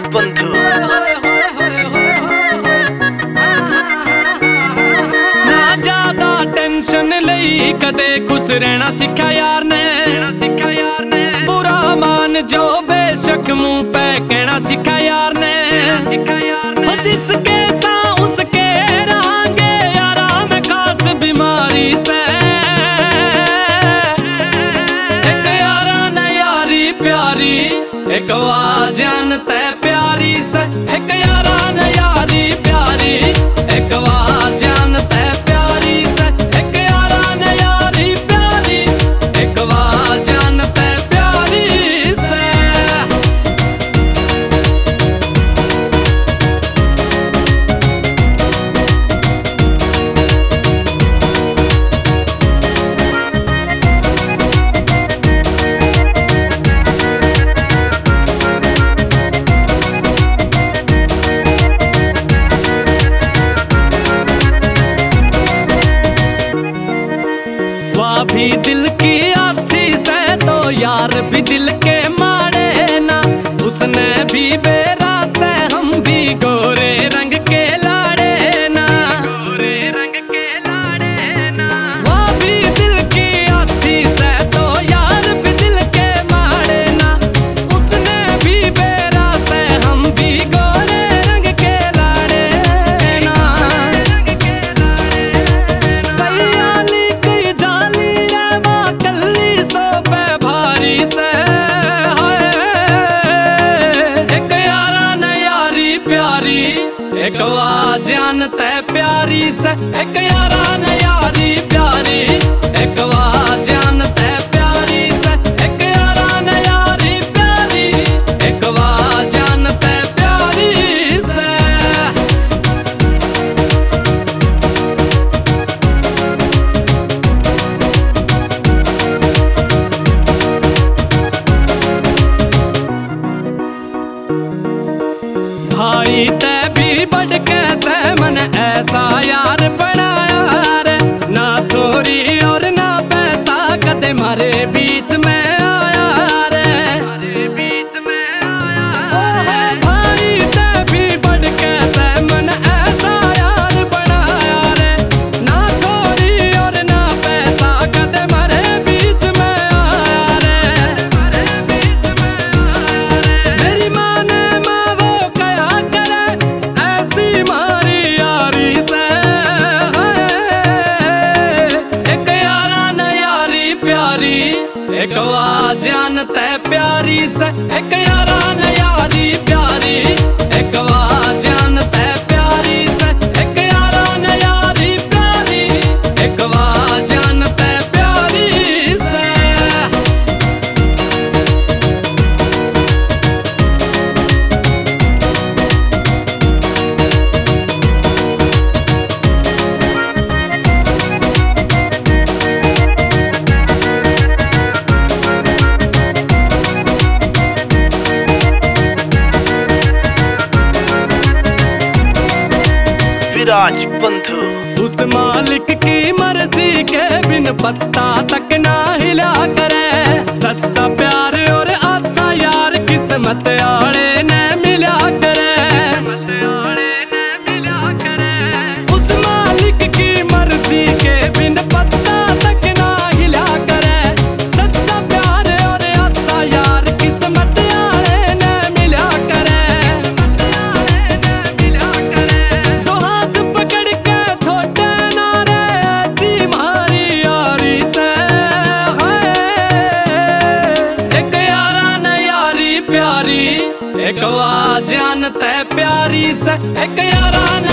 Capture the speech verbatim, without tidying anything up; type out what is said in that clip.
बंधु ना ज्यादा टेंशन लई कदे खुश रहना सिखा यार ने बुरा मान जो बेशक मुंह पे कहना सिखा यार ने जिसके सा उसके रहांगे यारा में खास बीमारी से एक यारा न यारी प्यारी एक आवाज जानते प्यारी से एक यारा न यारी प्यारी एक आवाज जानते प्यारी से एक यारा न यारी प्यारी एक आवाज जानते प्यारी से। भी दिल की अच्छी से तो यार भी दिल के मारे ना उसने भी बेरा से हम भी गोरे रंग के लाड़े ना गोरे रंग के लाड़े ना वो भी दिल की अच्छी से तो यार भी दिल के मारे ना उसने भी बेरा से हम भी गोरे रंग के लाड़े ना कई कई जाली एक आवाज जानते प्यारी से एक यारा न यारी प्यारी एक आवाज जानते प्यारी से एक यारा न यारी प्यारी एक आवाज जानते प्यारी से। भाई ते भी बढ़ कैसे मन ऐसा यार बनाया रे ना चोरी और ना पैसा कदे मारे बीच में आया रे मारे बीच में आया भाई ते भी बढ़ कैसे मन ऐसा यार बनाया रे ना चोरी और ना पैसा कदे मारे बीच में आया रे मारे बीच में आया रे मेरी माँ ने माँ वो कया करे ऐसी मारी यारी से एक यारा न यारी प्यारी एक आवाज जानते प्यारी से एक यारा न यारी प्यारी एक आवाज जानते प्यारी से एक यारा न यारी प्यारी एक आवाज जानते प्यारी से। विराज बंधु उस मालिक की मर्जी के बिन पत्ता तक ना हिला करे सच्चा प्यार और अच्छा यार किस्मत आड़े ने मिला करे उस मालिक की मर्जी के बिन पत्ता तक ना हिला करे सच्चा प्यार और अच्छा यार किस्मत आड़े ने मिला करे तो हाथ पकड़ के छोटे नारे ऐसी मारी यारी से एक यारा न यारी प्यारी एक आवाज जानते प्यारी से एक यारा न